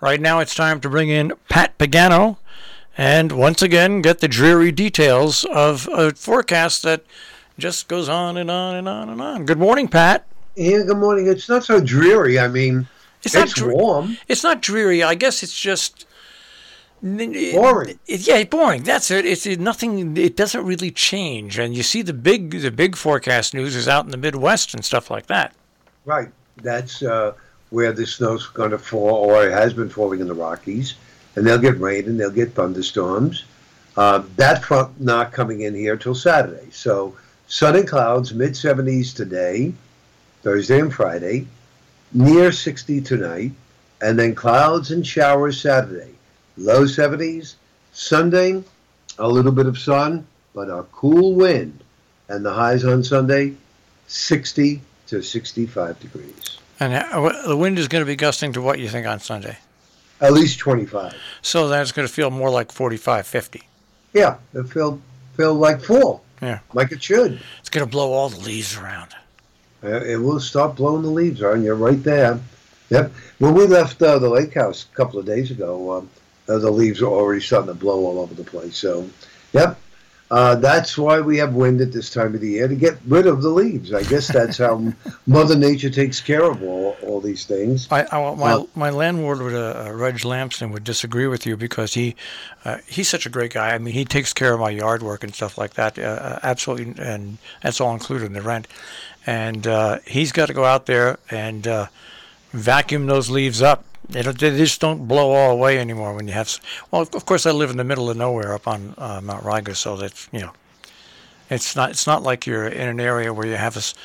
Right now it's time to bring in Pat Pagano and once again get the dreary details of a forecast that just goes on and on and on and on. Good morning, Pat. Yeah, good morning. It's not so dreary. I mean, it's warm. It's not dreary. I guess it's just boring. Boring. That's it. It's nothing. It doesn't really change. And you see the big forecast news is out in the Midwest and stuff like that. Right. That's where the snow's going to fall, or it has been falling in the Rockies, and they'll get rain and they'll get thunderstorms. That front not coming in here till Saturday. So sun and clouds, mid-70s today, Thursday and Friday, near 60 tonight, and then clouds and showers Saturday. Low 70s. Sunday, a little bit of sun, but a cool wind. And the highs on Sunday, 60 to 65 degrees. And the wind is going to be gusting to what you think on Sunday? At least 25. So that's going to feel more like 45, 50. Yeah, it'll feel like fall. Yeah. Like it should. It's going to blow all the leaves around. It will start blowing the leaves around. You're right there. Yep. When we left the lake house a couple of days ago, the leaves are already starting to blow all over the place. So, yep. That's why we have wind at this time of the year, to get rid of the leaves. I guess that's how Mother Nature takes care of all these things. My landlord, Reg Lamson, would disagree with you because he's such a great guy. I mean, he takes care of my yard work and stuff like that, absolutely, and that's all included in the rent. And he's got to go out there and vacuum those leaves up. They just don't blow all away anymore when you have. Well, of course, I live in the middle of nowhere up on Mount Riga, so that's it's not like you're in an area where you have this.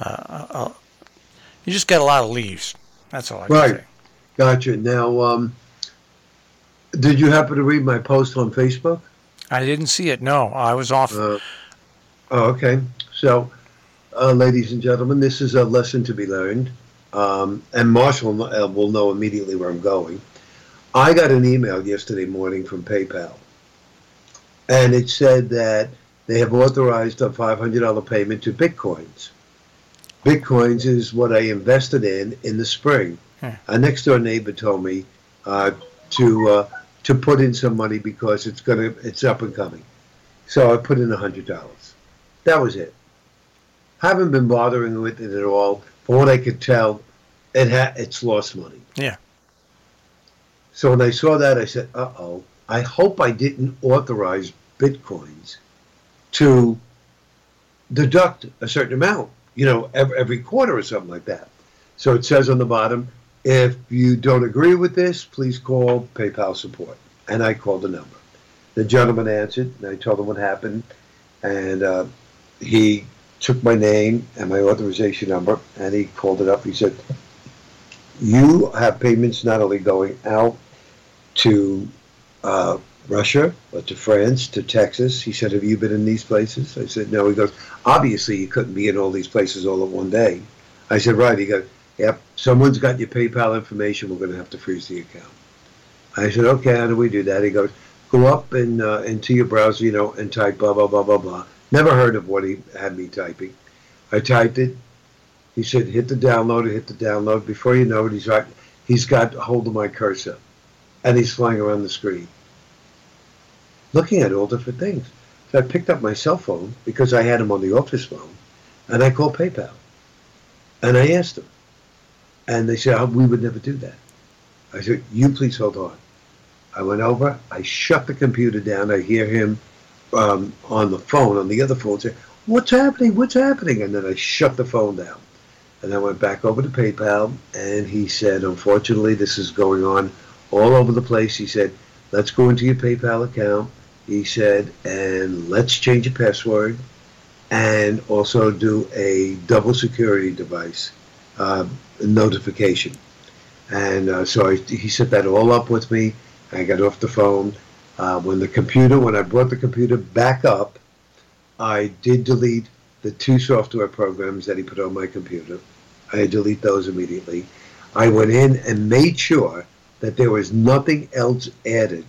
You just get a lot of leaves. That's all I can say. Gotcha. Now, did you happen to read my post on Facebook? I didn't see it. No, I was off. Okay. So, ladies and gentlemen, this is a lesson to be learned. And Marshall will know immediately where I'm going. I got an email yesterday morning from PayPal, and it said that they have authorized a $500 payment to Bitcoins. Bitcoins is what I invested in the spring. A next-door neighbor told me to put in some money because it's up and coming. So I put in $100. That was it. Haven't been bothering with it at all. From what I could tell, it's lost money. Yeah. So when I saw that, I said, uh-oh, I hope I didn't authorize Bitcoins to deduct a certain amount, every quarter or something like that. So it says on the bottom, if you don't agree with this, please call PayPal support. And I called the number. The gentleman answered, and I told him what happened, and he took my name and my authorization number, and he called it up. He said, you have payments not only going out to Russia, but to France, to Texas. He said, have you been in these places? I said, no. He goes, obviously you couldn't be in all these places all at one day. I said, right. He goes, yep, someone's got your PayPal information. We're going to have to freeze the account. I said, okay, how do we do that? He goes, go up and into your browser, and type blah, blah, blah, blah, blah. Never heard of what he had me typing. I typed it. He said, hit the download. Before you know it, he's got hold of my cursor. And he's flying around the screen, looking at all different things. So I picked up my cell phone, because I had him on the office phone, and I called PayPal. And I asked them. And they said, we would never do that. I said, you please hold on. I went over. I shut the computer down. I hear him on the other phone, say, what's happening? And then I shut the phone down. And I went back over to PayPal, and he said, unfortunately, this is going on all over the place. He said, let's go into your PayPal account. He said, and let's change your password, and also do a double security device notification. And so he set that all up with me. I got off the phone. When I brought the computer back up, I did delete the 2 software programs that he put on my computer. I delete those immediately. I went in and made sure that there was nothing else added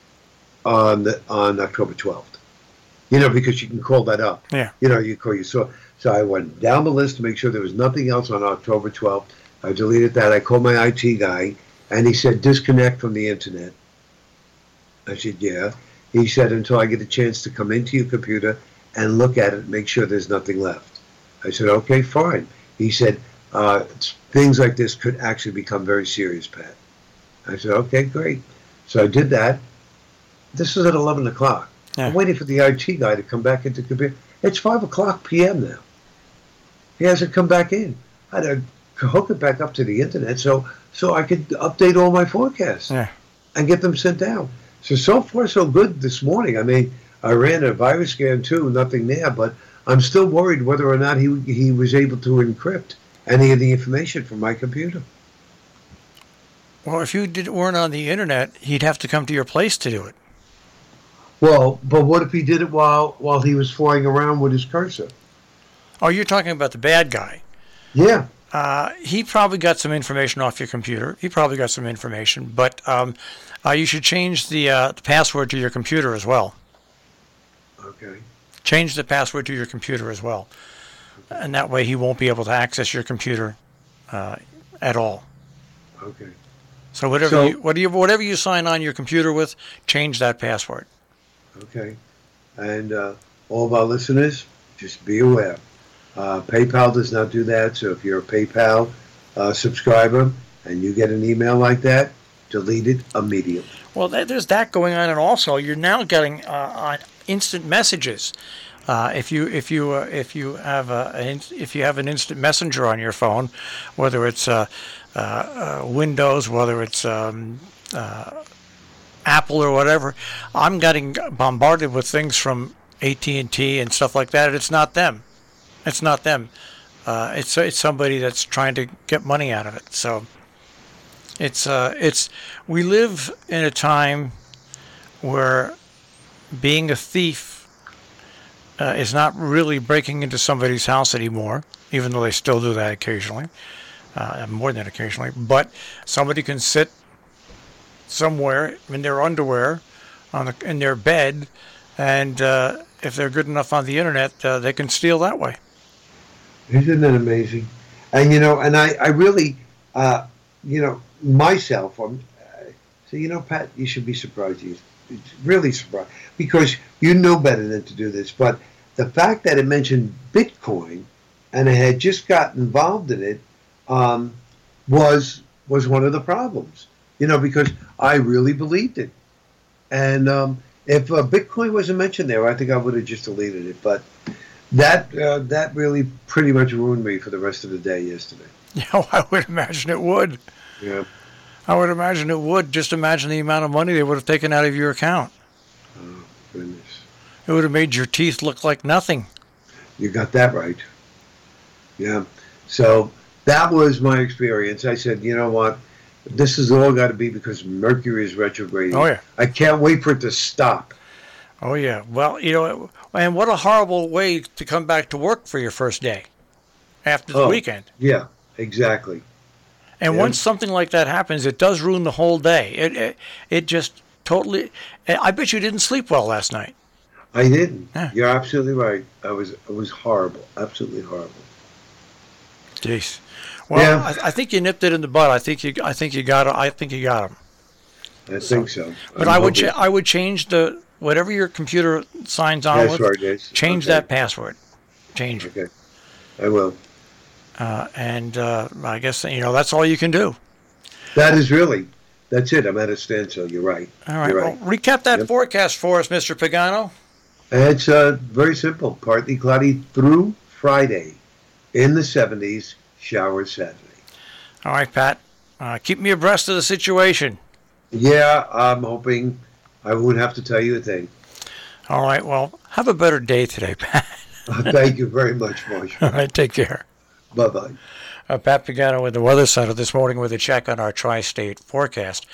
on October 12th. Because you can call that up. Yeah. You call your so I went down the list to make sure there was nothing else on October 12th. I deleted that. I called my IT guy, And he said, disconnect from the internet. I said, yeah. He said, until I get a chance to come into your computer and look at it, make sure there's nothing left. I said, okay, fine. He said, things like this could actually become very serious, Pat. I said, okay, great. So I did that. This was at 11 o'clock. Yeah. I'm waiting for the IT guy to come back into the computer. It's 5 o'clock p.m. now. He hasn't come back in. I had to hook it back up to the internet so I could update all my forecasts and get them sent out. So far, so good this morning. I mean, I ran a virus scan too, nothing there, but I'm still worried whether or not he was able to encrypt any of the information from my computer. Well, if you weren't on the internet, he'd have to come to your place to do it. Well, but what if he did it while he was flying around with his cursor? Oh, you're talking about the bad guy. Yeah. He probably got some information off your computer. He probably got some information, but you should change the password to your computer as well. Okay. Change the password to your computer as well, and that way he won't be able to access your computer at all. Okay. So whatever you sign on your computer with, change that password. Okay. And all of our listeners, just be aware. PayPal does not do that, so if you're a PayPal subscriber and you get an email like that, delete it immediately. Well, there's that going on, and also you're now getting instant messages. If you have an instant messenger on your phone, whether it's Windows, whether it's Apple or whatever, I'm getting bombarded with things from AT&T and stuff like that. It's not them. It's not them. It's somebody that's trying to get money out of it. So we live in a time where being a thief is not really breaking into somebody's house anymore, even though they still do that occasionally, more than occasionally. But somebody can sit somewhere in their underwear in their bed, and if they're good enough on the internet, they can steal that way. Isn't that amazing? And I really, myself, Pat, you should be surprised. You're really surprised because you know better than to do this. But the fact that it mentioned Bitcoin and I had just got involved in it was one of the problems. Because I really believed it. And if Bitcoin wasn't mentioned there, I think I would have just deleted it. But that really pretty much ruined me for the rest of the day yesterday. Yeah, I would imagine it would. Yeah. I would imagine it would. Just imagine the amount of money they would have taken out of your account. Oh, goodness. It would have made your teeth look like nothing. You got that right. Yeah. So that was my experience. I said, you know what? This has all got to be because Mercury is retrograde. Oh, yeah. I can't wait for it to stop. Oh, yeah. Well, and what a horrible way to come back to work for your first day after the weekend. Yeah, exactly. And once something like that happens, it does ruin the whole day. It just totally... I bet you didn't sleep well last night. I didn't. Yeah. You're absolutely right. It was horrible. Absolutely horrible. Jeez. Well, yeah. I think you nipped it in the bud. I think you got him. I think so. But I would change whatever your computer signs on with. Change that password. Change it. Okay. I will. And I guess that's all you can do. That's it. I'm at a standstill. You're right. All right. Well, recap that forecast for us, Mr. Pagano. It's very simple. Partly cloudy through Friday. In the 70s. Showers Saturday. All right, Pat. Keep me abreast of the situation. Yeah, I'm hoping I won't have to tell you a thing. All right. Well, have a better day today, Pat. Thank you very much, Marshall. All right. Take care. Bye-bye. Pat Pagano with the Weather Center this morning with a check on our tri-state forecast.